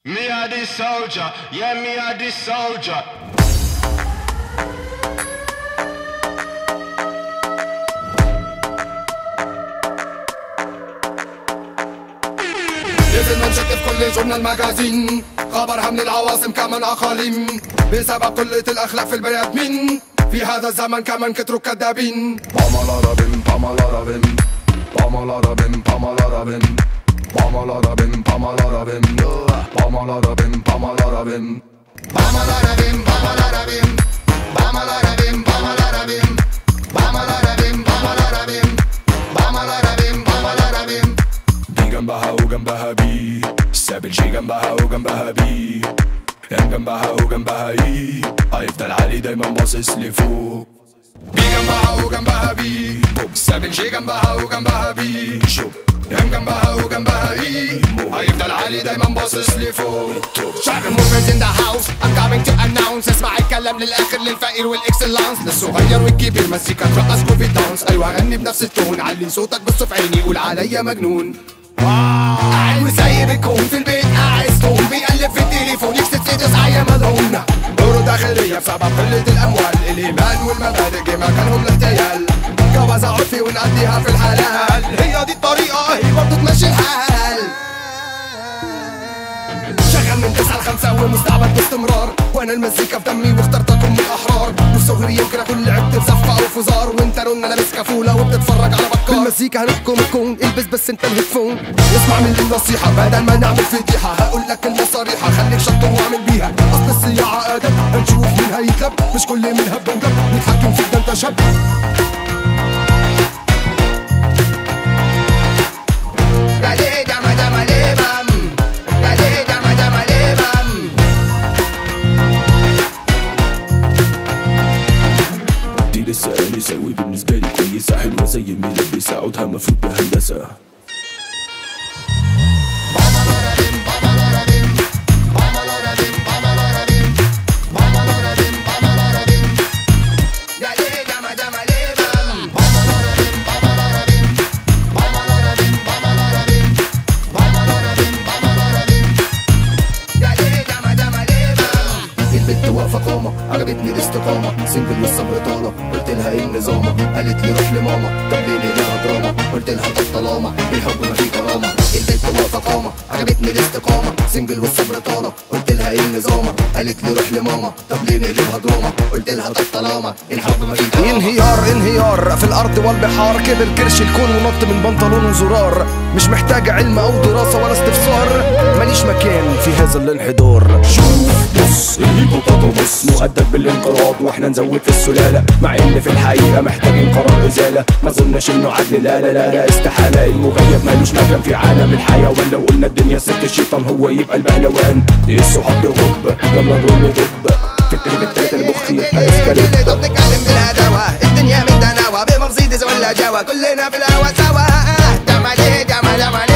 Me are the soldier, yeah, me are the soldier. لازم ننشط في كل جورنال ماجازين، خبرها من العواصم كمان أقاليم، بسبب قلة الأخلاق في البني آدمين. في هذا الزمن كمان كتروا كدابين. Pamalarabim, pamalarabim, pamalarabim, pamalarabim, pamalarabim, pamalarabim, pamalarabim, pamalarabim, pamalarabim, pamalarabim, pamalarabim, pamalarabim, pamalarabim, pamalarabim, pamalarabim, pamalarabim. دي جنبها وجنبها بي، ساب الشي جنبها وجنبها بي، كان جنبها وجنبها ايه، هيفضل علي دايما باصص لفوق. بي جنبها وجنبها بي، ساب الشي جنبها وجنبها بي، شوف كان جنبها وجنبها ايه، هيفضل علي دايما باصص لفوق. شعب موفرز ان ذا هاوس، I'm coming to announce. اسمع الكلام للاخر للفقير والاكسلانس، للصغير والكبير مزيكا ترقص كوفي دانس. ايوه غني بنفس التون، علي صوتك بص في عيني قول عليا مجنون. قاعد وسايب الكون في البيت قاعد ستون، بيقلب في التليفون يكسب ستيتس عيا مدعونة. دوره داخلية بسبب قلة الأموال، الإيمان والمبادئ مكانهم الاغتيال. جوازة عرفي ونقضيها في الحلال، هي دي الطريقة هي برضه تمشي الحال. شغال من 9 ل5 ومستعبد باستمرار، وانا المزيكا في دمي واخترتكم من الاحرار. وفي صغري يمكن اكون لعبت بصفقة او فزار، وانت رن لابس كفولة وبتتفرج على بكار. بالمزيكا هنحكم الكون، البس بس انت الهيدفون، اسمع مني النصيحة بدل ما نعمل فضيحة. هقول لك كلمة صريحة خليك شطور واعمل بيها. اصل الصياعة ادب، هنشوف مين هيتلب، مش كل مين هب ودب نتحكم فيك ده انت شاب. لسه آنسة وبالنسبة لي كويسة، حلوة زي الملبسة عودها مفروض بهندسة. البنت واقفة قامة عجبتني الاستقامة، سنجل والصبر طالة قلت لها ايه النظامة، قالت لي روح لماما طب ليه ليها دراما، قلت لها طب طالما الحب ما فيه كرامة. البنت واقفة قامة عجبتني الاستقامة، سنجل والصبر طالة قلت لها ايه النظامة، قالت لي روح لماما طب ليه ليها دراما، قلت لها طب طالما الحب ما فيه كرامة. انهيار في الارض والبحار، كبر كرش الكون ونط من بنطلون وزرار. مش محتاج علم او دراسة ولا استفسار، ماليش مكان في هذا الانحدار. شوف بص الهيبوبوتاموس مؤدب بالانقراض، واحنا نزود في السلالة، مع ان في الحقيقة محتاجين قرار ازالة. ما اظنش انه عدل، لا لا لا لا استحالة، المغيب مالوش مكان في عالم الحيوان. لو قلنا الدنيا ست الشيطان هو يبقى البهلوان. دي الصحاب غب يلا نرمي ضب في التريب التالت المخي يبقى اسكاليت. طب نتكلم بالهداوة، الدنيا متناوى بمرسيدس ولا جوا، كلنا في الهوا سوا. دم عليه دم عليه